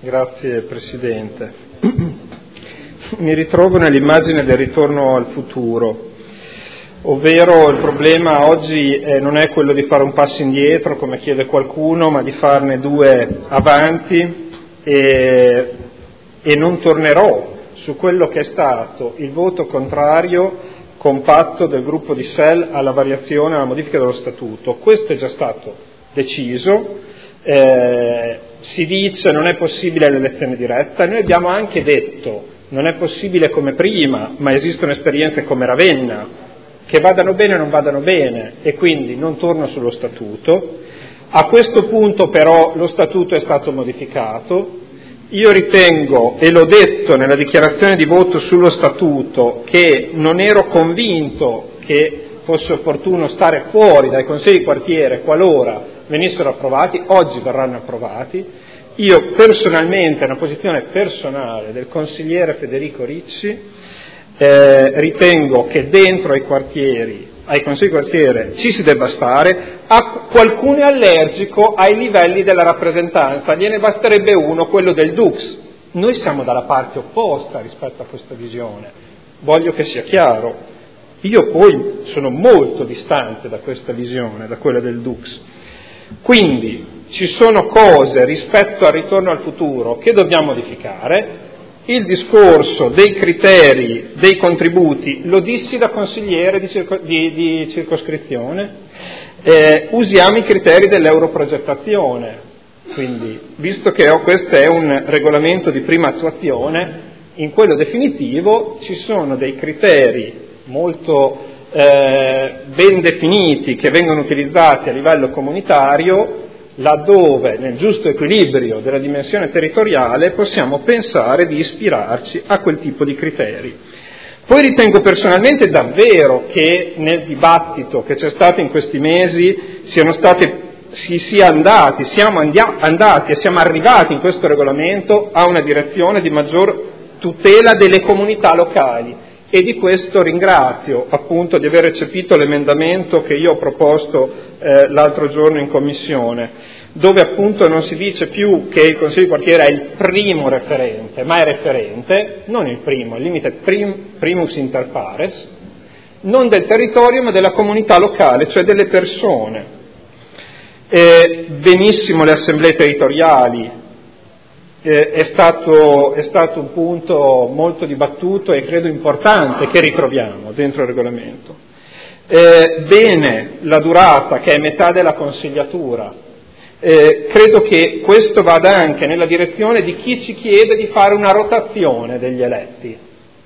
Grazie Presidente. Mi ritrovo nell'immagine del ritorno al futuro, ovvero il problema oggi non è quello di fare un passo indietro, come chiede qualcuno, ma di farne due avanti e non tornerò su quello che è stato il voto contrario compatto del gruppo di SEL alla variazione, alla modifica dello Statuto. Questo è già stato deciso, si dice non è possibile l'elezione diretta, noi abbiamo anche detto non è possibile come prima, ma esistono esperienze come Ravenna che vadano bene o non vadano bene, e quindi non torno sullo Statuto. A questo punto però lo Statuto è stato modificato. Io ritengo, e l'ho detto nella dichiarazione di voto sullo Statuto, che non ero convinto che fosse opportuno stare fuori dai consigli di quartiere qualora venissero approvati. Oggi verranno approvati. Io personalmente, una posizione personale del consigliere Federico Ricci, ritengo che dentro ai quartieri, ai consigli di quartiere ci si debba stare. A qualcuno è allergico ai livelli della rappresentanza, gliene basterebbe uno, quello del Dux. Noi siamo dalla parte opposta rispetto a questa visione, voglio che sia chiaro. Io poi sono molto distante da questa visione, da quella del Dux. Quindi ci sono cose rispetto al ritorno al futuro che dobbiamo modificare. Il discorso dei criteri, dei contributi, lo dissi da consigliere di circoscrizione, usiamo i criteri dell'europrogettazione, quindi visto che questo è un regolamento di prima attuazione, in quello definitivo ci sono dei criteri molto ben definiti che vengono utilizzati a livello comunitario, laddove nel giusto equilibrio della dimensione territoriale possiamo pensare di ispirarci a quel tipo di criteri. Poi ritengo personalmente davvero che nel dibattito che c'è stato in questi mesi siamo andati e siamo arrivati in questo regolamento a una direzione di maggior tutela delle comunità locali. E di questo ringrazio appunto di aver recepito l'emendamento che io ho proposto l'altro giorno in commissione, dove appunto non si dice più che il Consiglio di quartiere è il primo referente, ma è referente, non il primo, il limite è primus inter pares, non del territorio ma della comunità locale, cioè delle persone. Benissimo le assemblee territoriali. È stato un punto molto dibattuto e credo importante che ritroviamo dentro il regolamento. Bene la durata, che è metà della consigliatura. Credo che questo vada anche nella direzione di chi ci chiede di fare una rotazione degli eletti.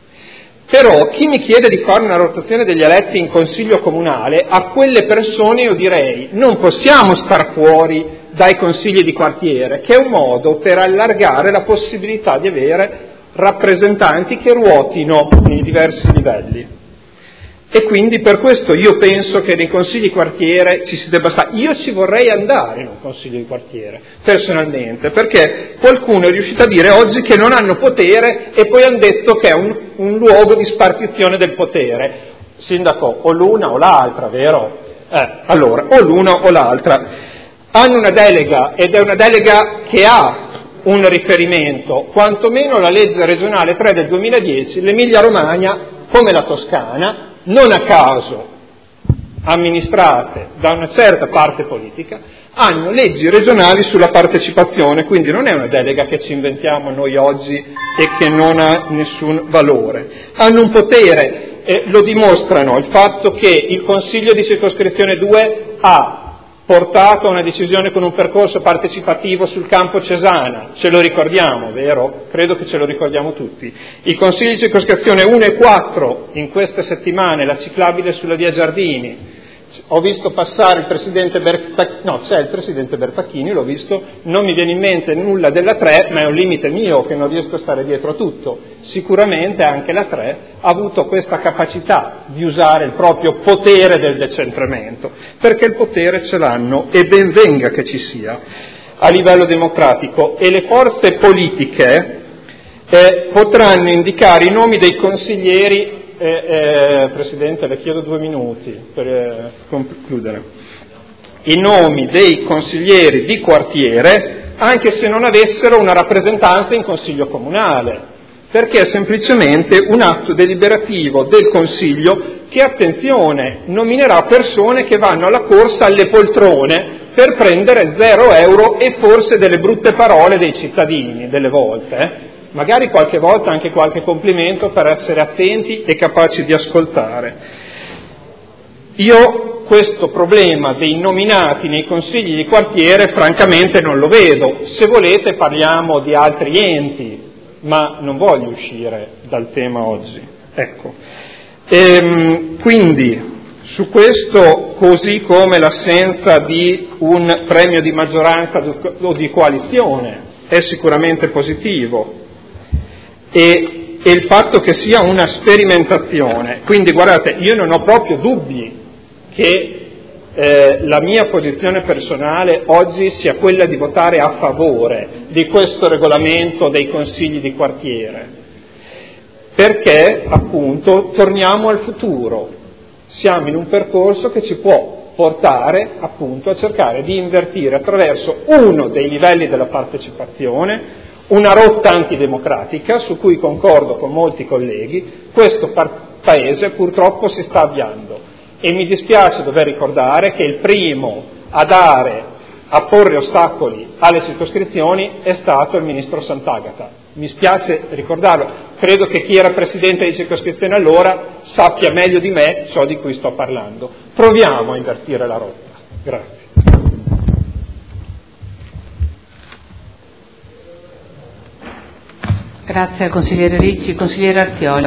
Però chi mi chiede di fare una rotazione degli eletti in consiglio comunale, a quelle persone io direi non possiamo star fuori dai consigli di quartiere, che è un modo per allargare la possibilità di avere rappresentanti che ruotino nei diversi livelli. E quindi per questo io penso che nei consigli di quartiere ci si debba stare. Io ci vorrei andare in un consiglio di quartiere, personalmente, perché qualcuno è riuscito a dire oggi che non hanno potere e poi hanno detto che è un luogo di spartizione del potere. Sindaco, o l'una o l'altra, vero? Allora, o l'una o l'altra. Hanno una delega, ed è una delega che ha un riferimento, quantomeno la legge regionale 3 del 2010, l'Emilia Romagna, come la Toscana, non a caso amministrate da una certa parte politica, hanno leggi regionali sulla partecipazione, quindi non è una delega che ci inventiamo noi oggi e che non ha nessun valore. Hanno un potere, lo dimostrano il fatto che il Consiglio di circoscrizione 2 ha portato a una decisione con un percorso partecipativo sul campo Cesana, ce lo ricordiamo, vero? Credo che ce lo ricordiamo tutti. I consigli di circoscrizione 1 e 4, in queste settimane, la ciclabile sulla via Giardini. Ho visto passare il presidente c'è il presidente Bertacchini, l'ho visto, non mi viene in mente nulla della 3, ma è un limite mio che non riesco a stare dietro a tutto. Sicuramente anche la 3 ha avuto questa capacità di usare il proprio potere del decentramento, perché il potere ce l'hanno e ben venga che ci sia a livello democratico, e le forze politiche potranno indicare i nomi dei consiglieri. Presidente, le chiedo 2 minuti per concludere. I nomi dei consiglieri di quartiere anche se non avessero una rappresentanza in Consiglio Comunale, perché è semplicemente un atto deliberativo del Consiglio che, attenzione, nominerà persone che vanno alla corsa alle poltrone per prendere 0 euro e forse delle brutte parole dei cittadini, delle volte, magari qualche volta anche qualche complimento per essere attenti e capaci di ascoltare. Io questo problema dei nominati nei consigli di quartiere francamente non lo vedo. Se volete parliamo di altri enti, ma non voglio uscire dal tema oggi. Ecco. Quindi su questo, così come l'assenza di un premio di maggioranza o di coalizione è sicuramente positivo, e il fatto che sia una sperimentazione. Quindi guardate, io non ho proprio dubbi che la mia posizione personale oggi sia quella di votare a favore di questo regolamento dei consigli di quartiere, perché appunto torniamo al futuro, siamo in un percorso che ci può portare appunto a cercare di invertire attraverso uno dei livelli della partecipazione una rotta antidemocratica su cui concordo con molti colleghi. Questo Paese purtroppo si sta avviando e mi dispiace dover ricordare che il primo a porre ostacoli alle circoscrizioni è stato il ministro Santagata. Mi spiace ricordarlo, credo che chi era presidente di circoscrizione allora sappia meglio di me ciò di cui sto parlando. Proviamo a invertire la rotta. Grazie. Grazie al consigliere Ricci. Consigliere Artiolo.